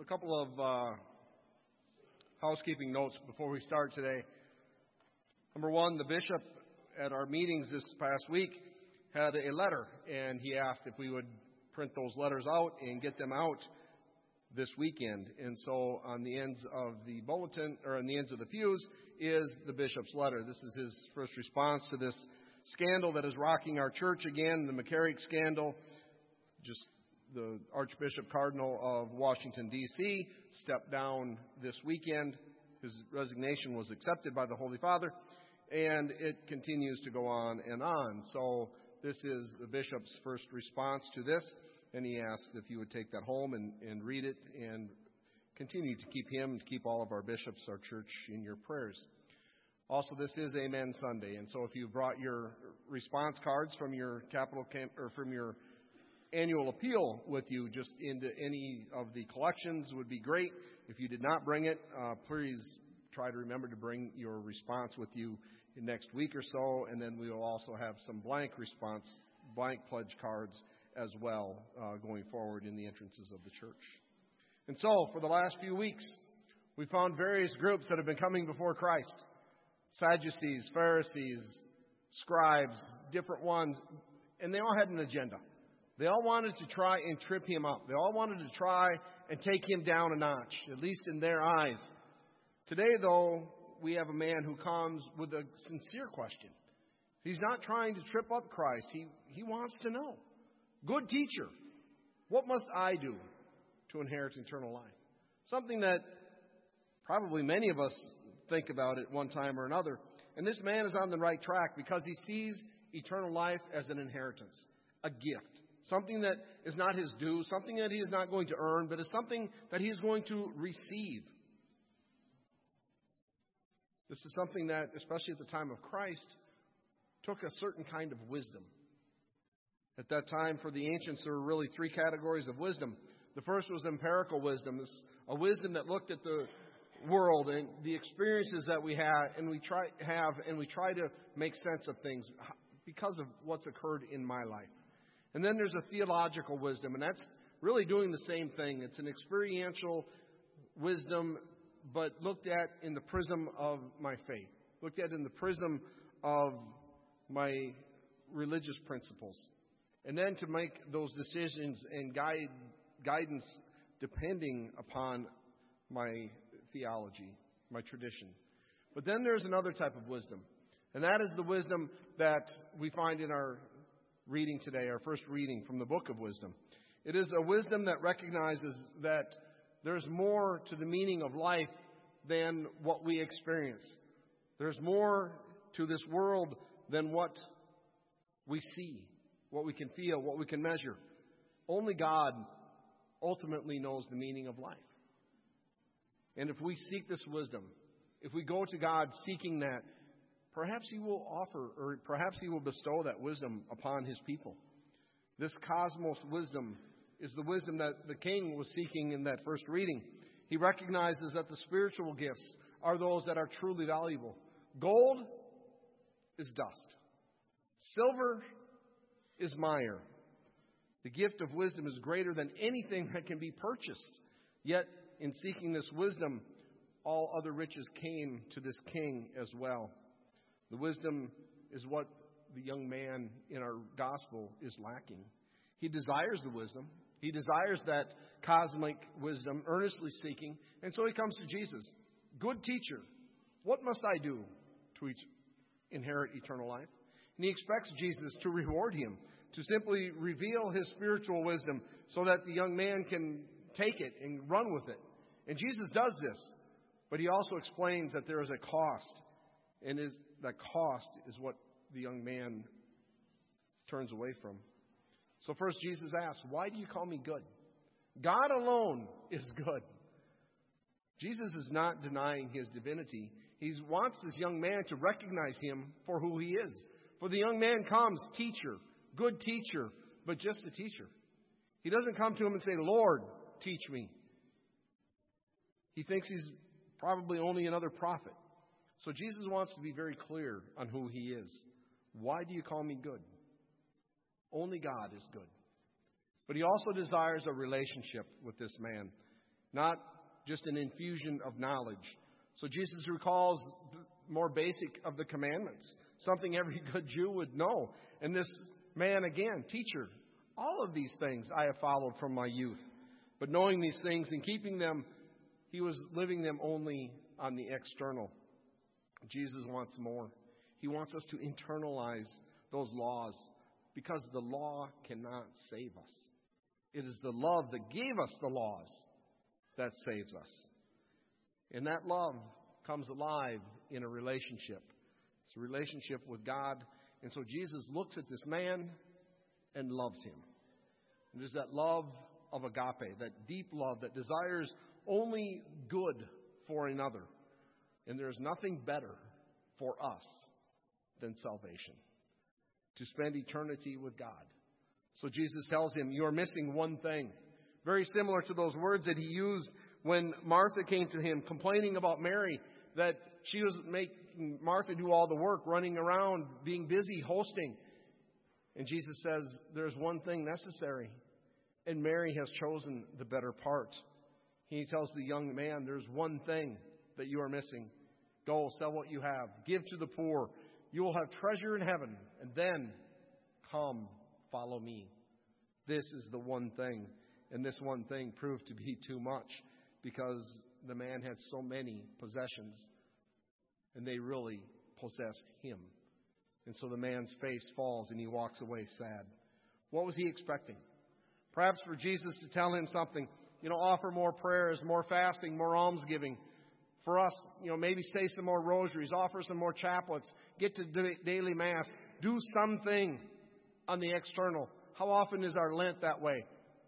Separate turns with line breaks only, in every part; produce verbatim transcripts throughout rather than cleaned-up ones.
A couple of uh, housekeeping notes before we start today. Number one, the bishop at our meetings this past week had a letter, and he asked if we would print those letters out and get them out this weekend. And so on the ends of the bulletin, or on the ends of the pews, is the bishop's letter. This is his first response to this scandal that is rocking our church again, the McCarrick scandal. Just the Archbishop Cardinal of Washington, D C stepped down this weekend. His resignation was accepted by the Holy Father, and it continues to go on and on. So this is the bishop's first response to this, and he asked if you would take that home and, and read it and continue to keep him, to keep all of our bishops, our church, in your prayers. Also, this is Amen Sunday, and so if you brought your response cards from your capital camp or from your annual appeal with you just into any of the collections would be great. If you did not bring it, uh, please try to remember to bring your response with you in next week or so, and then we will also have some blank response, blank pledge cards as well uh, going forward in the entrances of the church. And so, for the last few weeks, we found various groups that have been coming before Christ. Sadducees, Pharisees, scribes, different ones, and they all had an agenda. They all wanted to try and trip him up. They all wanted to try and take him down a notch, at least in their eyes. Today, though, we have a man who comes with a sincere question. He's not trying to trip up Christ. He, he wants to know. Good teacher, what must I do to inherit eternal life? Something that probably many of us think about at one time or another. And this man is on the right track because he sees eternal life as an inheritance, a gift. Something that is not his due, something that he is not going to earn, but is something that he is going to receive. This is something that, especially at the time of Christ, took a certain kind of wisdom. At that time, for the ancients, there were really three categories of wisdom. The first was empirical wisdom, this, a wisdom that looked at the world and the experiences that we have, and we try have, and we try to make sense of things because of what's occurred in my life. And then there's a theological wisdom, and that's really doing the same thing. It's an experiential wisdom, but looked at in the prism of my faith, looked at in the prism of my religious principles. And then to make those decisions and guide guidance depending upon my theology, my tradition. But then there's another type of wisdom, and that is the wisdom that we find in our reading today, our first reading from the book of wisdom. It is a wisdom that recognizes that there's more to the meaning of life than what we experience. There's more to this world than what we see, what we can feel, what we can measure. Only God ultimately knows the meaning of life. And if we seek this wisdom, if we go to God seeking that, perhaps He will offer, or perhaps He will bestow that wisdom upon His people. This cosmos wisdom is the wisdom that the king was seeking in that first reading. He recognizes that the spiritual gifts are those that are truly valuable. Gold is dust. Silver is mire. The gift of wisdom is greater than anything that can be purchased. Yet, in seeking this wisdom, all other riches came to this king as well. The wisdom is what the young man in our gospel is lacking. He desires the wisdom. He desires that cosmic wisdom, earnestly seeking. And so he comes to Jesus. Good teacher, what must I do to inherit eternal life? And he expects Jesus to reward him, to simply reveal his spiritual wisdom so that the young man can take it and run with it. And Jesus does this. But he also explains that there is a cost. And is, that cost is what the young man turns away from. So first Jesus asks, why do you call me good? God alone is good. Jesus is not denying his divinity. He wants this young man to recognize him for who he is. For the young man comes, teacher, good teacher, but just a teacher. He doesn't come to him and say, Lord, teach me. He thinks he's probably only another prophet. So Jesus wants to be very clear on who he is. Why do you call me good? Only God is good. But he also desires a relationship with this man. not just an infusion of knowledge. So Jesus recalls the more basic of the commandments, something every good Jew would know. And this man again, teacher, all of these things I have followed from my youth. But knowing these things and keeping them, he was living them only on the external. Jesus wants more. He wants us to internalize those laws because the law cannot save us. It is the love that gave us the laws that saves us. And that love comes alive in a relationship. It's a relationship with God. And so Jesus looks at this man and loves him. It is that love of agape, that deep love that desires only good for another. And there is nothing better for us than salvation, to spend eternity with God. So Jesus tells him, you are missing one thing. Very similar to those words that he used when Martha came to him complaining about Mary, that she was making Martha do all the work, running around, being busy, hosting. And Jesus says, there's one thing necessary, and Mary has chosen the better part. He tells the young man, there's one thing that you are missing. Go, sell what you have, give to the poor. You will have treasure in heaven, and then come, follow me. This is the one thing. And this one thing proved to be too much because the man had so many possessions, and they really possessed him. And so the man's face falls and he walks away sad. What was he expecting? Perhaps for Jesus to tell him something, you know, offer more prayers, more fasting, more almsgiving. For us, you know, maybe say some more rosaries, offer some more chaplets, get to daily Mass, do something on the external. How often is our Lent that way?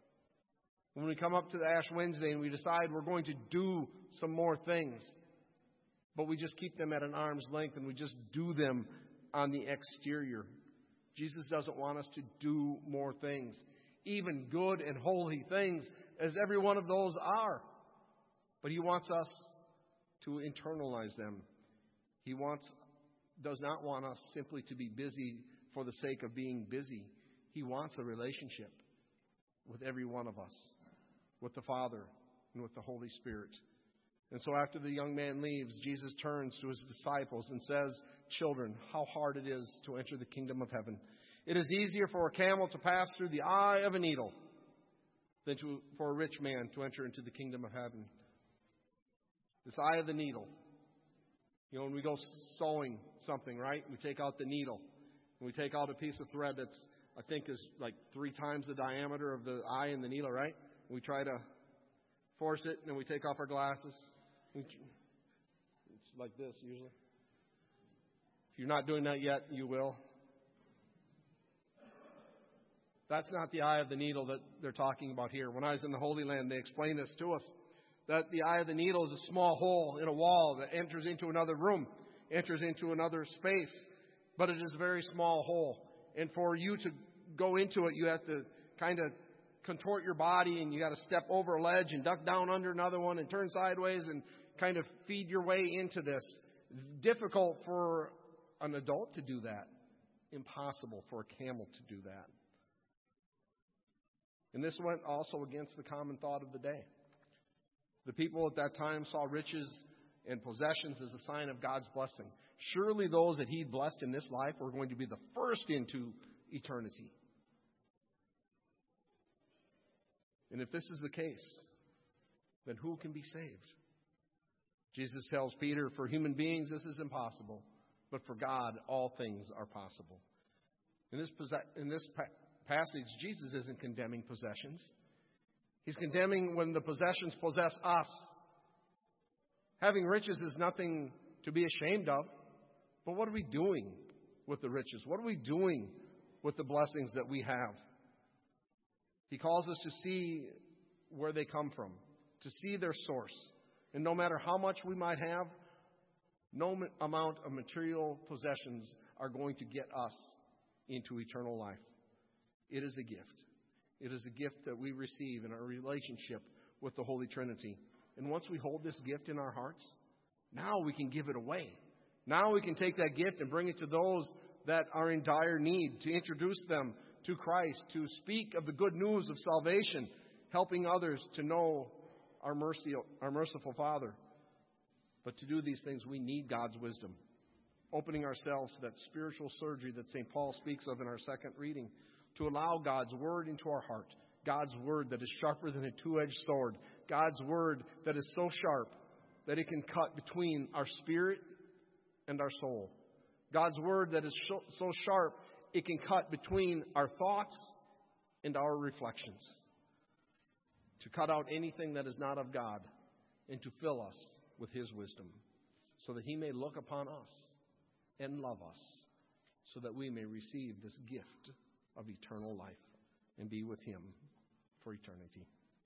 When we come up to the Ash Wednesday and we decide we're going to do some more things, but we just keep them at an arm's length and we just do them on the exterior. Jesus doesn't want us to do more things, even good and holy things, as every one of those are. But He wants us to internalize them. He wants, does not want us simply to be busy for the sake of being busy. He wants a relationship with every one of us, with the Father and with the Holy Spirit. And so after the young man leaves, Jesus turns to His disciples and says, children, how hard it is to enter the kingdom of heaven. It is easier for a camel to pass through the eye of a needle than to, for a rich man to enter into the kingdom of heaven. This eye of the needle. You know, when we go sewing something, right? We take out the needle. And we take out a piece of thread that's, I think, is like three times the diameter of the eye in the needle, right? We try to force it, and then we take off our glasses. It's like this, usually. If you're not doing that yet, you will. That's not the eye of the needle that they're talking about here. When I was in the Holy Land, they explained this to us, that the eye of the needle is a small hole in a wall that enters into another room, enters into another space, but it is a very small hole. And for you to go into it, you have to kind of contort your body, and you got to step over a ledge and duck down under another one and turn sideways and kind of feed your way into this. It's difficult for an adult to do that. Impossible for a camel to do that. And this went also against the common thought of the day. The people at that time saw riches and possessions as a sign of God's blessing. Surely those that He blessed in this life were going to be the first into eternity. And if this is the case, then who can be saved? Jesus tells Peter, for human beings this is impossible, but for God all things are possible. In this, in this passage, Jesus isn't condemning possessions. He's condemning when the possessions possess us. Having riches is nothing to be ashamed of, but what are we doing with the riches? What are we doing with the blessings that we have? He calls us to see where they come from, to see their source. And no matter how much we might have, no amount of material possessions are going to get us into eternal life. It is a gift. It is a gift that we receive in our relationship with the Holy Trinity. And once we hold this gift in our hearts, now we can give it away. Now we can take that gift and bring it to those that are in dire need, to introduce them to Christ, to speak of the good news of salvation, helping others to know our mercy, our merciful Father. But to do these things, we need God's wisdom. Opening ourselves to that spiritual surgery that Saint Paul speaks of in our second reading, to allow God's Word into our heart. God's Word that is sharper than a two-edged sword. God's Word that is so sharp that it can cut between our spirit and our soul. God's Word that is so sharp it can cut between our thoughts and our reflections. To cut out anything that is not of God and to fill us with His wisdom so that He may look upon us and love us so that we may receive this gift of eternal life and be with Him for eternity.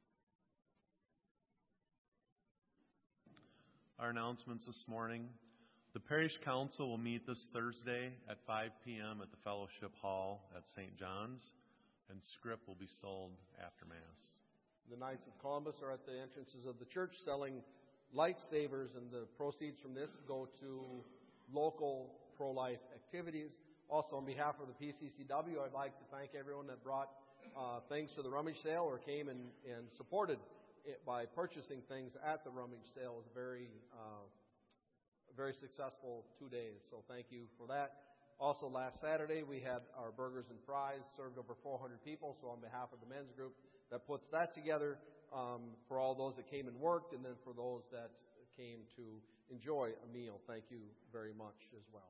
Our announcements this morning. The Parish Council will meet this Thursday at five p.m. at the Fellowship Hall at Saint John's, and script will be sold after Mass.
The Knights of Columbus are at the entrances of the church selling lightsabers, and the proceeds from this go to local pro-life activities. Also, on behalf of the P C C W, I'd like to thank everyone that brought uh, things to the rummage sale or came and, and supported it by purchasing things at the rummage sale. It was a very, uh, very successful two days, so thank you for that. Also, last Saturday, we had our burgers and fries served over four hundred people, so on behalf of the men's group that puts that together, um, for all those that came and worked, and then for those that came to enjoy a meal, thank you very much as well.